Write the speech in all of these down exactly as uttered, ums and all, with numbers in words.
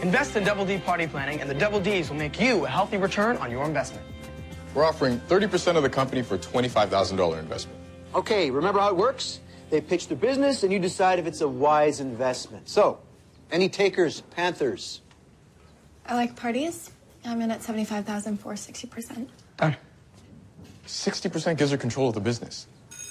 Invest in Double D Party Planning, and the Double Ds will make you a healthy return on your investment. We're offering thirty percent of the company for a twenty-five thousand dollar investment. Okay, remember how it works? They pitch their business, and you decide if it's a wise investment. So, any takers, Panthers? I like parties. I'm in at seventy-five thousand for sixty percent. Done. sixty percent gives her control of the business.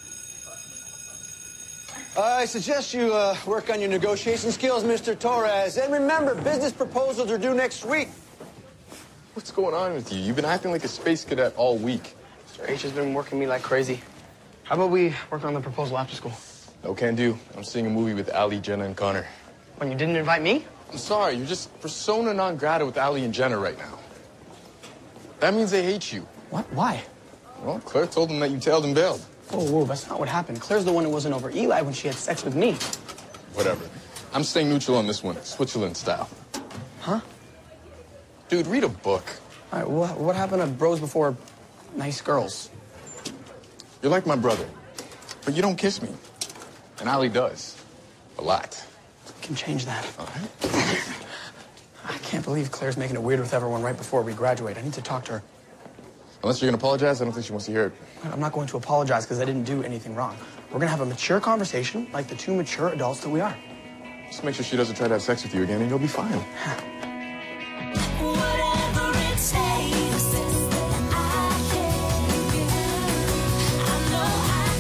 I suggest you uh, work on your negotiation skills, Mister Torres. And remember, business proposals are due next week. What's going on with you? You've been acting like a space cadet all week. Mister H has been working me like crazy. How about we work on the proposal after school? No can do. I'm seeing a movie with Ali, Jenna, and Connor. When you didn't invite me? I'm sorry, you're just persona non grata with Ali and Jenna right now. That means they hate you. What? Why? Well, Claire told them that you tailed and bailed. Whoa, whoa, that's not what happened. Claire's the one who wasn't over Eli when she had sex with me. Whatever. I'm staying neutral on this one, Switzerland style. Huh? Dude, read a book. All right, what, what happened to bros before nice girls? You're like my brother, but you don't kiss me. And Ali does. A lot. We can change that. All right. I can't believe Claire's making it weird with everyone right before we graduate. I need to talk to her. Unless you're going to apologize, I don't think she wants to hear it. I'm not going to apologize because I didn't do anything wrong. We're going to have a mature conversation like the two mature adults that we are. Just make sure she doesn't try to have sex with you again and you'll be fine. Whatever it takes, I can give you. I know I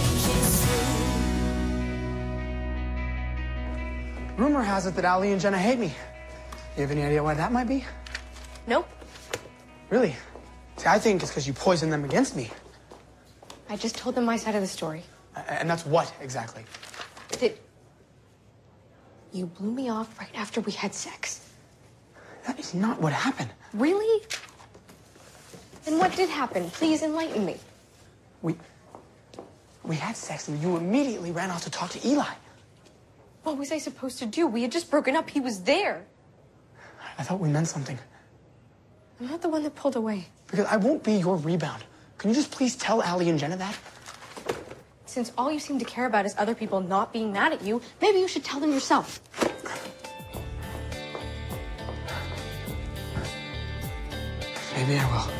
can make it through. Rumor has it that Ali and Jenna hate me. You have any idea why that might be? Nope. Really? See, I think it's because you poisoned them against me. I just told them my side of the story. A- And that's what, exactly? That you blew me off right after we had sex. That is not what happened. Really? Then what did happen? Please enlighten me. We... We had sex and you immediately ran off to talk to Eli. What was I supposed to do? We had just broken up. He was there. I thought we meant something. I'm not the one that pulled away. Because I won't be your rebound. Can you just please tell Ali and Jenna that? Since all you seem to care about is other people not being mad at you, maybe you should tell them yourself. Maybe I will.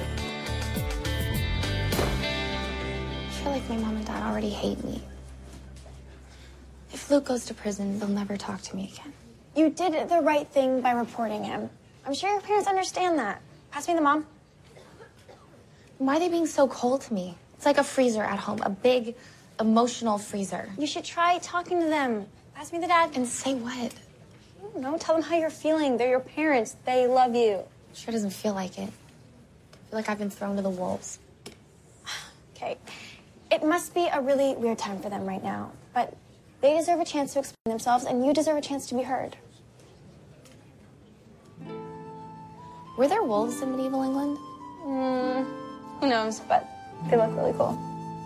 I feel like my mom and dad already hate me. If Luke goes to prison, they'll never talk to me again. You did the right thing by reporting him. I'm sure your parents understand that. Pass me the mom. Why are they being so cold to me? It's like a freezer at home, a big, emotional freezer. You should try talking to them. Pass me the dad. And say what? I don't know. Tell them how you're feeling. They're your parents. They love you. Sure doesn't feel like it. I feel like I've been thrown to the wolves. Okay. It must be a really weird time for them right now, but they deserve a chance to explain themselves, and you deserve a chance to be heard. Were there wolves in medieval England? Mm, who knows, but they look really cool.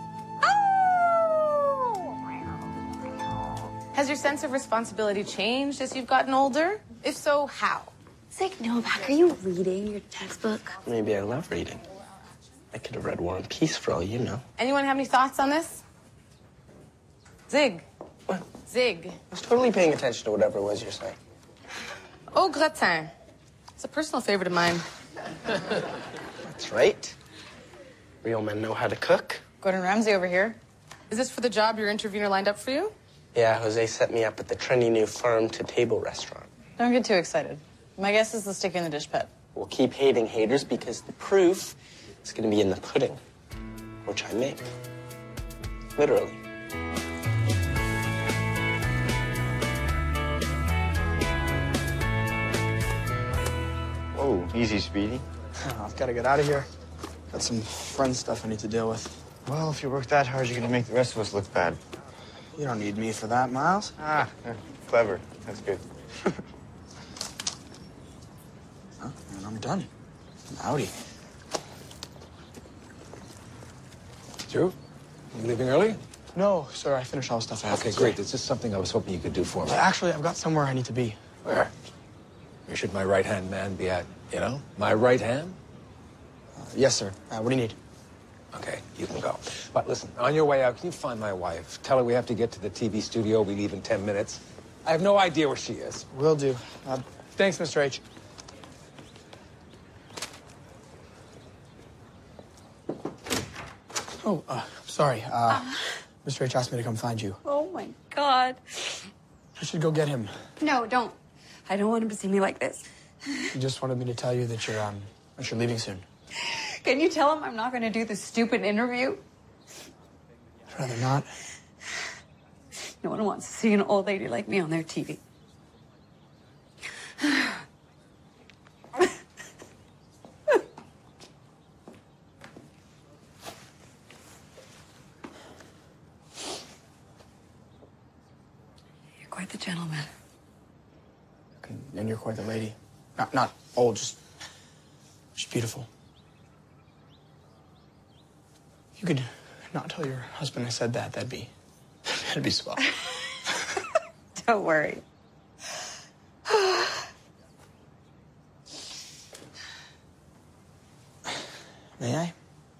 Has your sense of responsibility changed as you've gotten older? If so, how? Zig Novak, are you reading your textbook? Maybe I love reading. I could have read War and Peace for all you know. Anyone have any thoughts on this? Zig. What? Zig. I was totally paying attention to whatever it was you're saying. Au gratin. It's a personal favorite of mine. That's right. Real men know how to cook. Gordon Ramsay over here. Is this for the job your interviewer lined up for you? Yeah, Jose set me up at the trendy new farm-to-table restaurant. Don't get too excited. My guess is the stick in the dish pet. We'll keep hating haters because the proof is going to be in the pudding, which I make. Literally. Oh, easy, Speedy. Oh, I've got to get out of here. Got some friend stuff I need to deal with. Well, if you work that hard, you're gonna make the rest of us look bad. You don't need me for that, Miles. Ah, yeah, clever. That's good. Huh? And I'm done. I'm outie. Drew, you leaving early? No, sir, I finished all the stuff I have Okay, to great. say. Is this something I was hoping you could do for me? Well, actually, I've got somewhere I need to be. Where? Where should my right-hand man be at? You know? My right hand? Uh, yes, sir. Uh, what do you need? Okay, you can go. But listen, on your way out, can you find my wife? Tell her we have to get to the T V studio. We leave in ten minutes. I have no idea where she is. Will do. Uh, Thanks, Mister H. Oh, uh, sorry. Uh, uh, Mister H asked me to come find you. Oh, my God. I should go get him. No, don't. I don't want him to see me like this. He just wanted me to tell you that you're, um, that you're leaving soon. Can you tell him I'm not going to do this stupid interview? I'd rather not. No one wants to see an old lady like me on their T V. You're quite the gentleman. And, and you're quite the lady. Not, not old, just, just beautiful. If you could not tell your husband I said that, that'd be, that'd be swell. Don't worry. May I?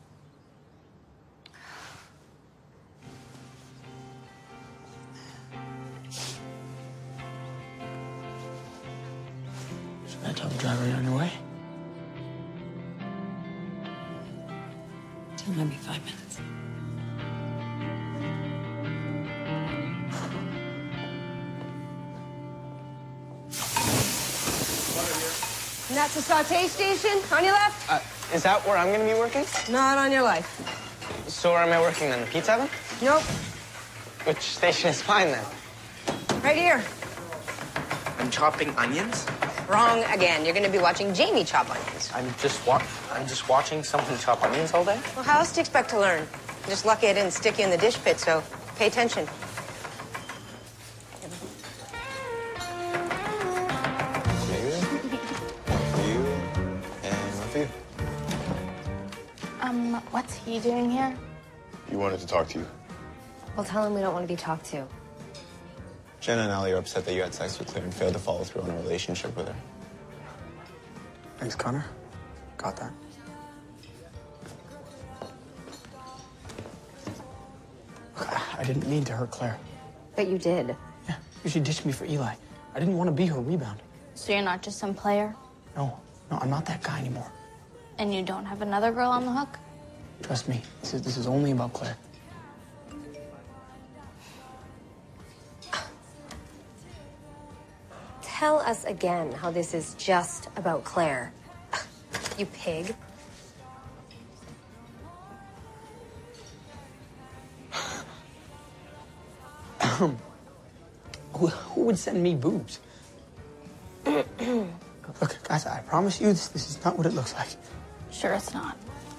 Should I tell the driver you're on your way? Tell him maybe five minutes. And that's the saute station on your left? Uh, is that where I'm going to be working? Not on your life. So where am I working then? The pizza oven? Nope. Which station is mine then? Right here. I'm chopping onions? Wrong again. You're going to be watching Jamie chop onions. I'm just wa- I'm just watching someone chop onions all day? Well, how else do you expect to learn? You're just lucky I didn't stick you in the dish pit, so pay attention. Um, what's he doing here? He wanted to talk to you. Well, tell him we don't want to be talked to. Jenna and Allie are upset that you had sex with Claire and failed to follow through on a relationship with her. Thanks, Connor. Got that. Look, I, I didn't mean to hurt Claire. But you did. Yeah, she ditched me for Eli. I didn't want to be her rebound. So you're not just some player? No, no, I'm not that guy anymore. And you don't have another girl on the hook? Trust me, this is, this is only about Claire. Tell us again how this is just about Claire. You pig. who, who would send me boobs? Look, guys, I promise you this, this is not what it looks like. Sure it's not.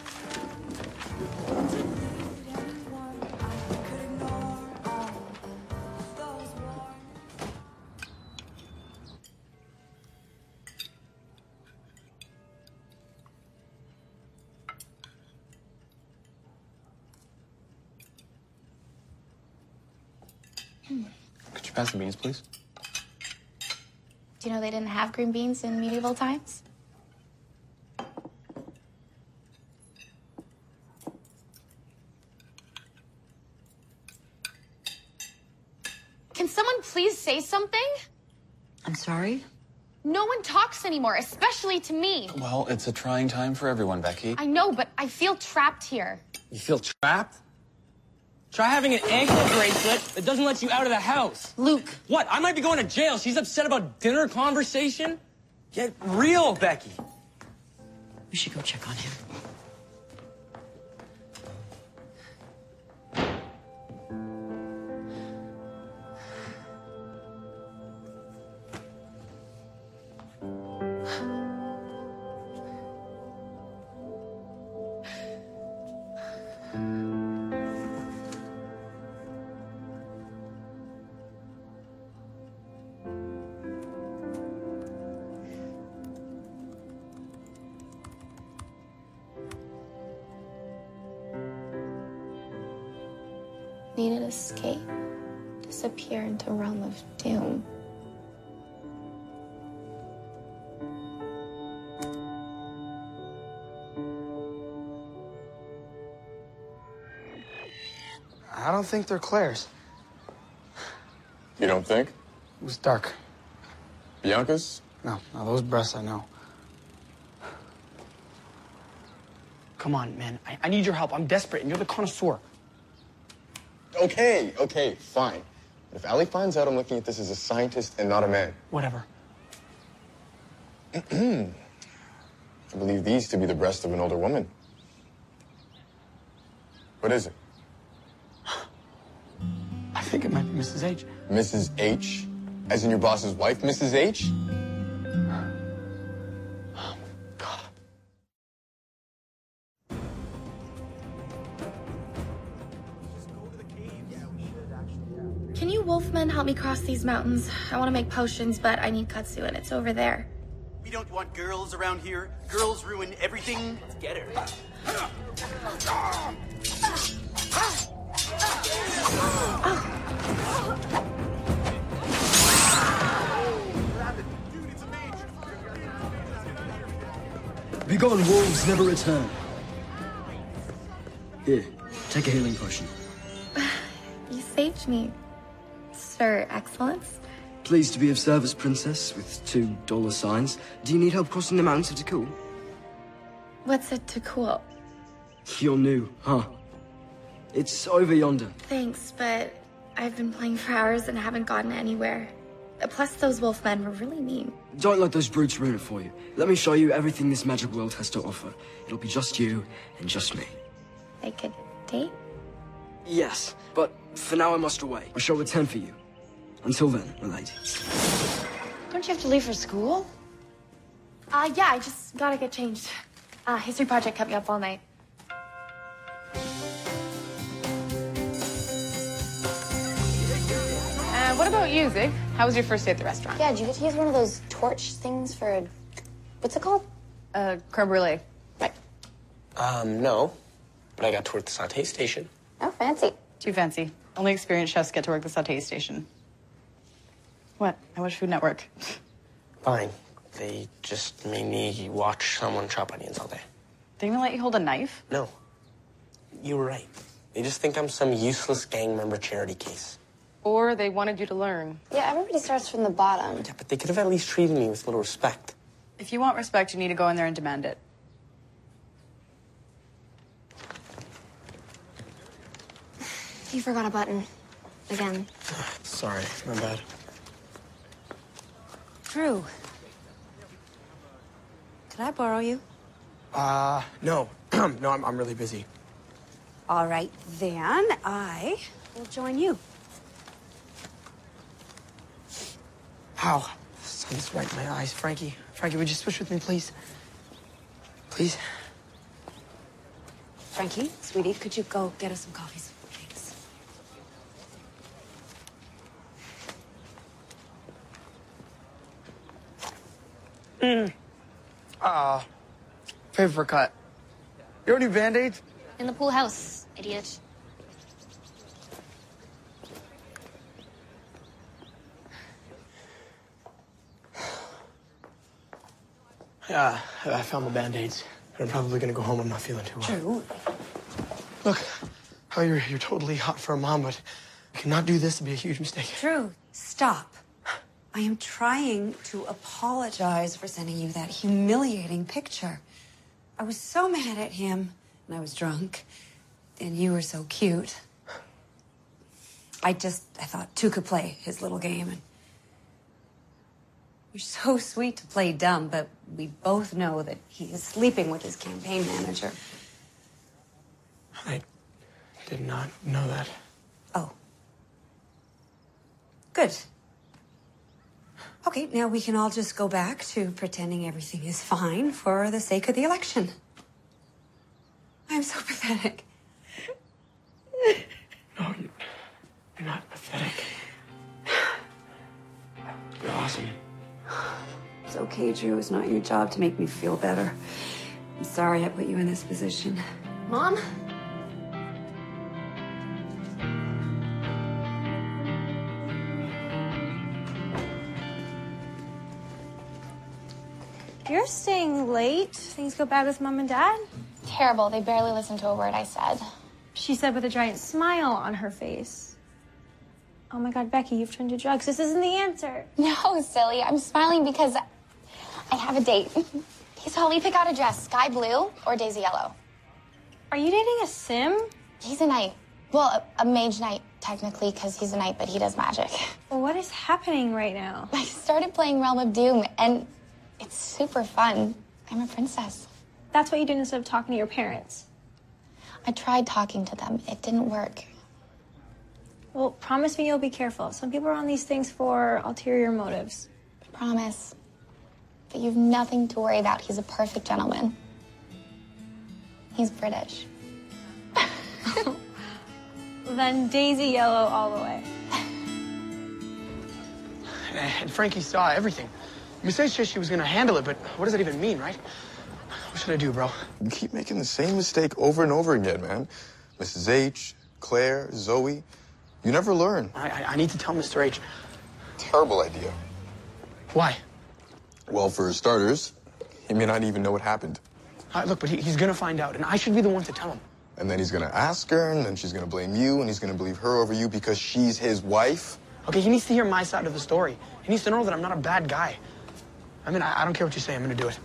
Could you pass the beans, please? Do you know they didn't have green beans in medieval times? Can someone please say something? I'm sorry? No one talks anymore, especially to me. Well, it's a trying time for everyone, Becky. I know, but I feel trapped here. You feel trapped? Try having an ankle bracelet that doesn't let you out of the house. Luke. What? I might be going to jail. She's upset about dinner conversation? Get real, Becky. We should go check on him. Needed escape. Disappear into a realm of doom. I don't think they're Claire's. You don't think? It was dark. Bianca's? No, no, those breasts I know. Come on, man. I, I need your help. I'm desperate, and you're the connoisseur. Okay, okay, fine. But if Allie finds out I'm looking at this as a scientist and not a man. Whatever. I believe these to be the breast of an older woman. What is it? I think it might be Missus H. Missus H? As in your boss's wife, Missus H? Can you wolfmen help me cross these mountains? I want to make potions, but I need kudzu, and it's over there. We don't want girls around here. Girls ruin everything. Let's get her. Begone, wolves never return. Here, take a healing potion. You saved me, Sir Excellence. Pleased to be of service, Princess, with two dollar signs. Do you need help crossing the mountains of Takul? What's it to cool? You're new, huh? It's over yonder. Thanks, but I've been playing for hours and haven't gotten anywhere. Plus, those wolfmen were really mean. Don't let those brutes ruin it for you. Let me show you everything this magic world has to offer. It'll be just you and just me. They could date? Yes, but for now I must away. I shall return for you. Until then, my lady. Don't you have to leave for school? Uh, yeah, I just gotta get changed. Uh, history project kept me up all night. Uh, what about you, Zig? How was your first day at the restaurant? Yeah, did you get to use one of those torch things for a... What's it called? Uh, creme brulee. Right. Um, no. But I got to work the saute station. Oh, fancy. Too fancy. Only experienced chefs get to work the saute station. What? I watch Food Network. Fine. They just made me watch someone chop onions all day. They even let you hold a knife? No. You were right. They just think I'm some useless gang member charity case. Or they wanted you to learn. Yeah, everybody starts from the bottom. Yeah, but they could have at least treated me with a little respect. If you want respect, you need to go in there and demand it. You forgot a button. Again. Sorry, my bad. Drew. Could I borrow you? Uh, no. no, I'm, I'm really busy. All right, then I will join you. Ow. Sun's right in my eyes. Frankie, Frankie, would you switch with me, please? Please? Frankie, sweetie, could you go get us some coffees? Thanks. Mm. Uh, paper cut. You have any Band-Aids? In the pool house, idiot. Yeah, I found the Band-Aids. I'm probably gonna go home. I'm not feeling too well. Drew. Look, how you're, you're totally hot for a mom, but you cannot do this. It'd be a huge mistake. Drew, stop. I am trying to apologize for sending you that humiliating picture. I was so mad at him, and I was drunk, and you were so cute. I just, I thought two could play his little game, and you're so sweet to play dumb, but we both know that he is sleeping with his campaign manager. I did not know that. Oh. Good. Okay, now we can all just go back to pretending everything is fine for the sake of the election. I'm so pathetic. No, you- you're not pathetic. You're awesome. It's okay, Drew. It's not your job to make me feel better. I'm sorry I put you in this position. Mom? You're staying late. Things go bad with Mom and Dad? Terrible. They barely listened to a word I said. She said with a giant smile on her face. Oh my God, Becky, you've turned to drugs. This isn't the answer. No, silly. I'm smiling because I have a date. Okay, so help me pick out a dress, sky blue or daisy yellow. Are you dating a sim? He's a knight. Well, a, a mage knight, technically, because he's a knight, but he does magic. Well, what is happening right now? I started playing Realm of Doom, and it's super fun. I'm a princess. That's what you do instead of talking to your parents. I tried talking to them. It didn't work. Well, promise me you'll be careful. Some people are on these things for ulterior motives. Promise. But you've nothing to worry about. He's a perfect gentleman. He's British. Then daisy yellow all the way. And Frankie saw everything. Miss H said she was gonna handle it, but what does that even mean, right? What should I do, bro? You keep making the same mistake over and over again, man. Missus H, Claire, Zoe. You never learn. I, I, I need to tell Mister H. Terrible idea. Why? Well, for starters, he may not even know what happened. Uh, look, but he, he's gonna find out, and I should be the one to tell him. And then he's gonna ask her, and then she's gonna blame you, and he's gonna believe her over you because she's his wife. Okay, he needs to hear my side of the story. He needs to know that I'm not a bad guy. I mean, I, I don't care what you say. I'm gonna do it.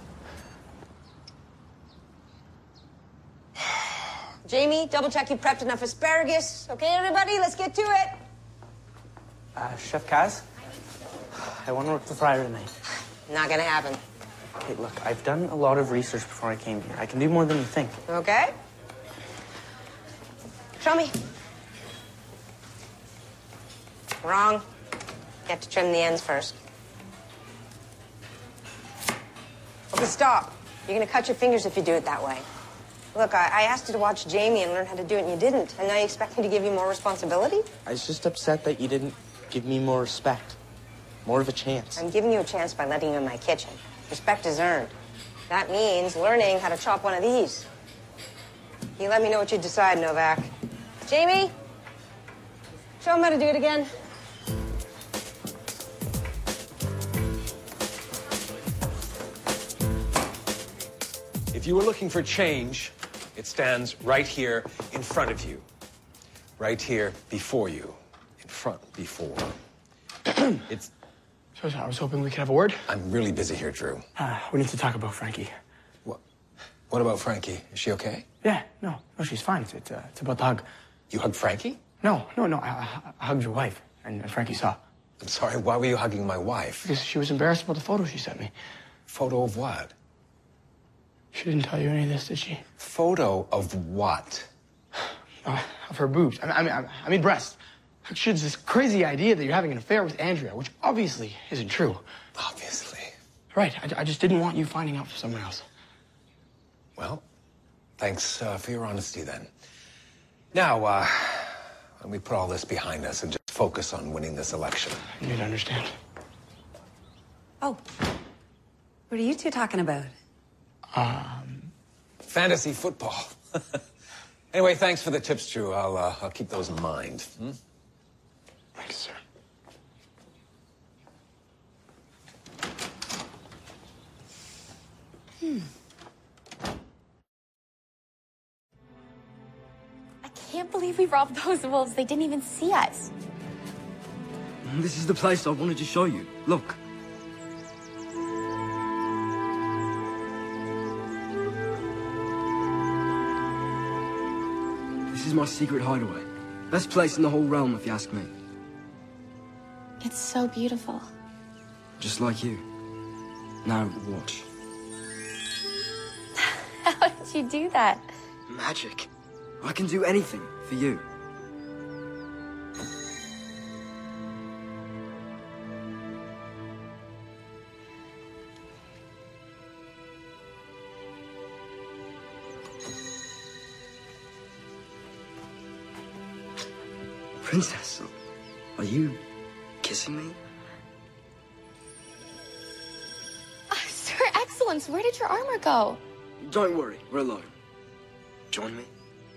Jamie, double check you prepped enough asparagus. Okay, everybody, let's get to it. Uh, Chef Kaz, I want to work the fryer tonight. Not gonna happen. Hey, look, I've done a lot of research before I came here. I can do more than you think. Okay. Show me. Wrong. You have to trim the ends first. Okay, stop. You're gonna cut your fingers if you do it that way. Look, I, I asked you to watch Jamie and learn how to do it, and you didn't. And now you expect me to give you more responsibility? I was just upset that you didn't give me more respect. More of a chance. I'm giving you a chance by letting you in my kitchen. Respect is earned. That means learning how to chop one of these. You let me know what you decide, Novak. Jamie? Show him how to do it again. If you were looking for change, it stands right here in front of you. Right here before you. In front, before. It's... So, I was hoping we could have a word. I'm really busy here, Drew. Uh, we need to talk about Frankie. What? What about Frankie? Is she okay? Yeah, no, no, she's fine. It's, it's, uh, it's about the hug. You hugged Frankie? No, no, no, I, I, I hugged your wife, and, and Frankie saw. I'm sorry, why were you hugging my wife? Because she was embarrassed about the photo she sent me. Photo of what? She didn't tell you any of this, did she? Photo of what? Uh, of her boobs. I mean, I mean, I mean breasts. She has this crazy idea that you're having an affair with Andrea, which obviously isn't true. Obviously. Right, I, I just didn't want you finding out for someone else. Well, thanks uh, for your honesty then. Now, uh, let me put all this behind us and just focus on winning this election. You need to understand. Oh, what are you two talking about? Um... Fantasy football. Anyway, thanks for the tips, Drew. I'll, uh, I'll keep those in mind. Hmm? Thanks, sir. Hmm. I can't believe we robbed those wolves. They didn't even see us. This is the place I wanted to show you. Look. This is my secret hideaway. Best place in the whole realm, if you ask me. It's so beautiful. Just like you. Now, watch. How did you do that? Magic. I can do anything for you. Princess, are you kissing me? Uh, Sir Excellence, where did your armor go? Don't worry, we're alone. Join me.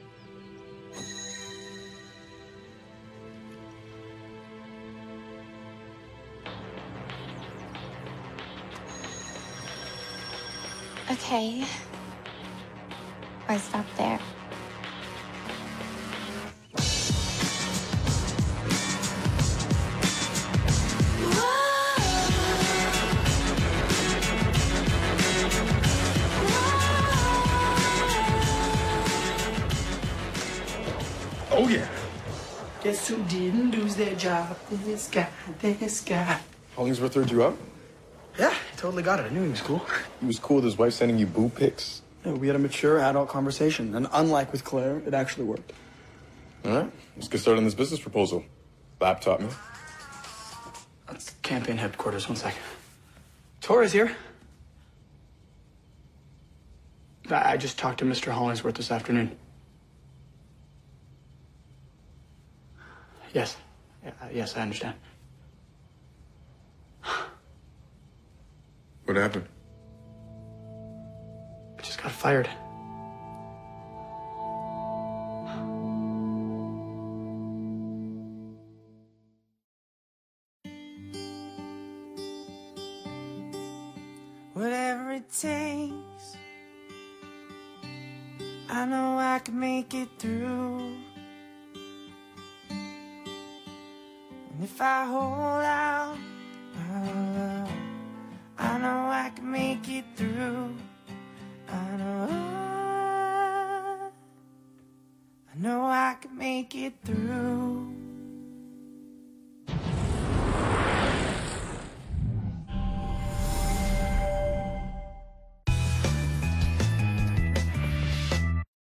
Okay. I stop there. yeah. Guess who didn't lose their job? This guy, this guy. Hollingsworth heard you up? Yeah, he totally got it. I knew he was cool. He was cool with his wife sending you boob pics? Yeah, we had a mature adult conversation, and unlike with Claire, it actually worked. All right, let's get started on this business proposal. Laptop me. That's campaign headquarters. One sec. Torres here. I I just talked to Mister Hollingsworth this afternoon. Yes. Yeah, yes, I understand. What happened? I just got fired. Whatever it takes, I know I can make it through. And if I hold out, oh, I know I can make it through. I know I, I know I can make it through.